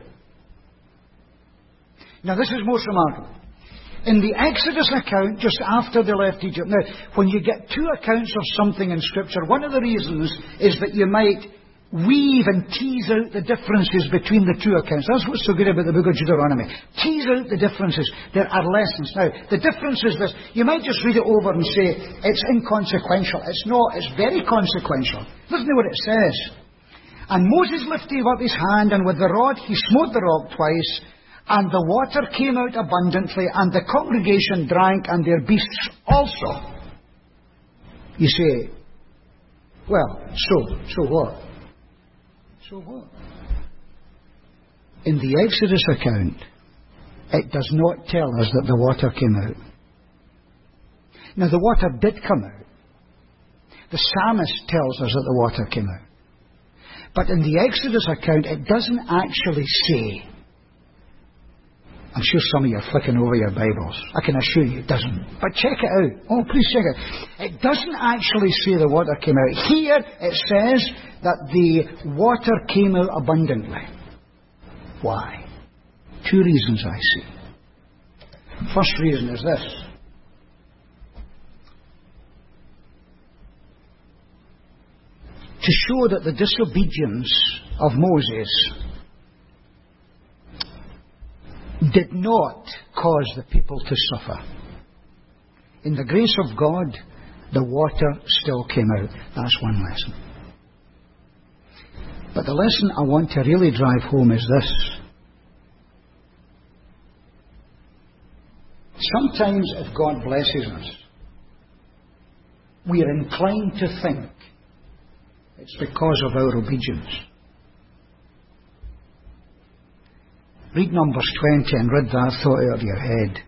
Now this is most remarkable. In the Exodus account, just after they left Egypt. Now, when you get two accounts of something in Scripture, one of the reasons is that you might weave and tease out the differences between the two accounts. That's what's so good about the book of Deuteronomy. Tease out the differences. There are lessons. Now, the difference is this. You might just read it over and say, it's inconsequential. It's not. It's very consequential. Listen to what it says. And Moses lifted up his hand, and with the rod he smote the rock twice, and the water came out abundantly, and the congregation drank, and their beasts also. You say, well, so what? So what? In the Exodus account, it does not tell us that the water came out. Now, the water did come out. The psalmist tells us that the water came out. But in the Exodus account, it doesn't actually say. I'm sure some of you are flicking over your Bibles. I can assure you it doesn't. But check it out. Oh, please check it out. It doesn't actually say the water came out. Here it says that the water came out abundantly. Why? 2 reasons I see. First reason is this. To show that the disobedience of Moses did not cause the people to suffer. In the grace of God, the water still came out. That's one lesson. But the lesson I want to really drive home is this. Sometimes if God blesses us, we are inclined to think it's because of our obedience. Read Numbers 20 and read that thought out of your head.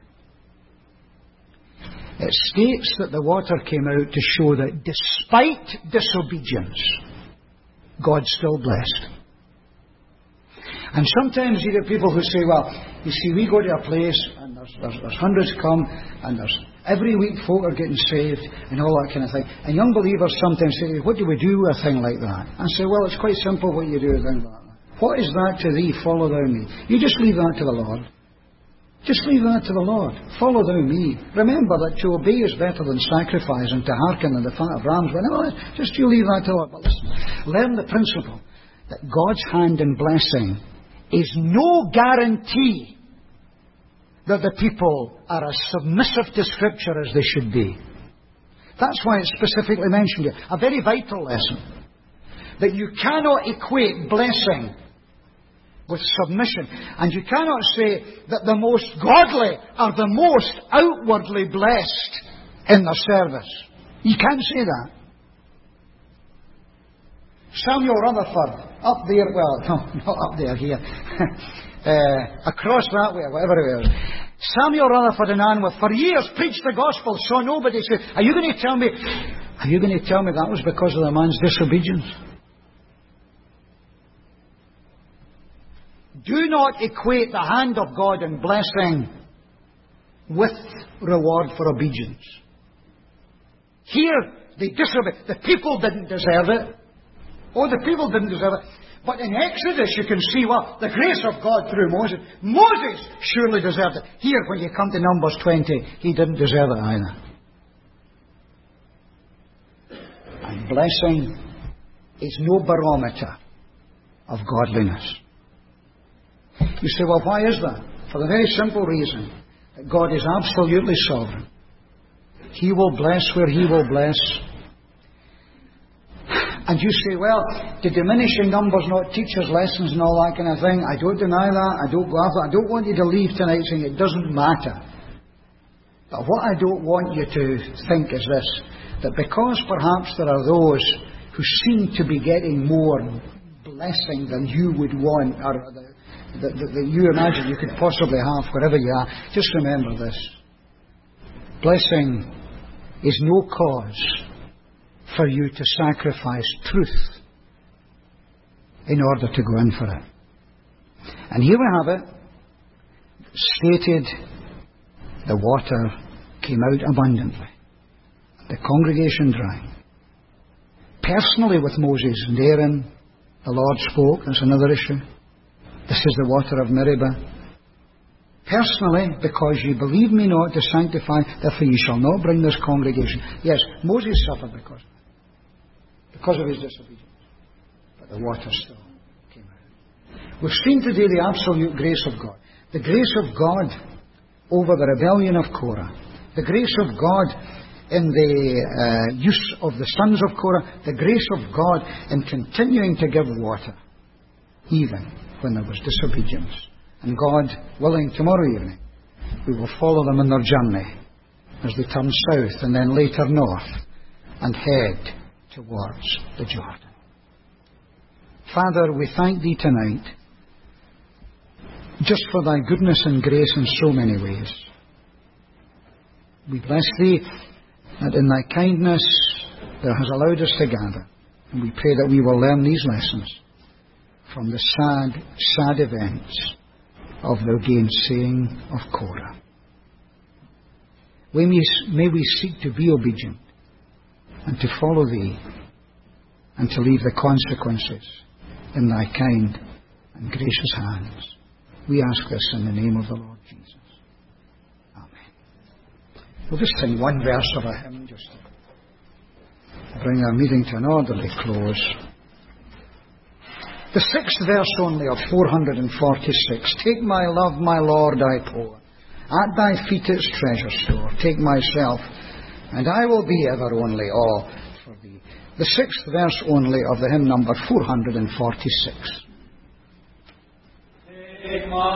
It states that the water came out to show that despite disobedience, God still blessed. And sometimes you get people who say, well, you see, we go to a place and there's hundreds come and there's every week folk are getting saved and all that kind of thing. And young believers sometimes say, what do we do with a thing like that? And I say, well, it's quite simple what you do with things like that. What is that to thee? Follow thou me. You just leave that to the Lord. Just leave that to the Lord. Follow thou me. Remember that to obey is better than sacrifice and to hearken than the fat of rams. Well, no, just you leave that to the Lord. But listen, learn the principle that God's hand in blessing is no guarantee that the people are as submissive to Scripture as they should be. That's why it's specifically mentioned here. A very vital lesson. That you cannot equate blessing with submission. And you cannot say that the most godly are the most outwardly blessed in their service. You can't say that. Samuel Rutherford, up there, well, no, not up there, here. Across that way, whatever it is. Samuel Rutherford in Anworth for years preached the gospel, saw nobody. Said, are you going to tell me that was because of the man's disobedience? Do not equate the hand of God in blessing with reward for obedience. Here, they disobeyed. The people didn't deserve it. Oh, the people didn't deserve it. But in Exodus you can see, well, the grace of God through Moses. Moses surely deserved it. Here, when you come to Numbers 20, he didn't deserve it either. And blessing is no barometer of godliness. You say, well, why is that? For the very simple reason that God is absolutely sovereign. He will bless where He will bless. And you say, well, do diminishing numbers not teach us lessons and all that kind of thing? I don't deny that. I don't want you to leave tonight saying it doesn't matter. But what I don't want you to think is this, that because perhaps there are those who seem to be getting more blessing than you would want, or that you imagine you could possibly have wherever you are, just remember this. Blessing is no cause for you to sacrifice truth in order to go in for it. And here we have it, stated, the water came out abundantly. The congregation drank. Personally with Moses and Aaron, the Lord spoke. That's another issue. This is the water of Meribah. Personally, because you believe me not to sanctify, therefore you shall not bring this congregation. Yes, Moses suffered because of his disobedience. But the water still came out. We've seen today the absolute grace of God. The grace of God over the rebellion of Korah. The grace of God in the use of the sons of Korah. The grace of God in continuing to give water, even when there was disobedience. And God willing, tomorrow evening, we will follow them in their journey as they turn south and then later north and head towards the Jordan. Father, we thank Thee tonight just for Thy goodness and grace in so many ways. We bless Thee that in Thy kindness Thou hast allowed us to gather. And we pray that we will learn these lessons from the sad, sad events of the gainsaying of Korah. May we seek to be obedient and to follow Thee and to leave the consequences in Thy kind and gracious hands. We ask this in the name of the Lord Jesus. Amen. We'll just sing one verse of a hymn just to bring our meeting to an orderly close. The 6th verse only of 446. Take my love, my Lord, I pour. At Thy feet its treasure store. Take myself, and I will be ever only all for Thee. The 6th verse only of the hymn number 446.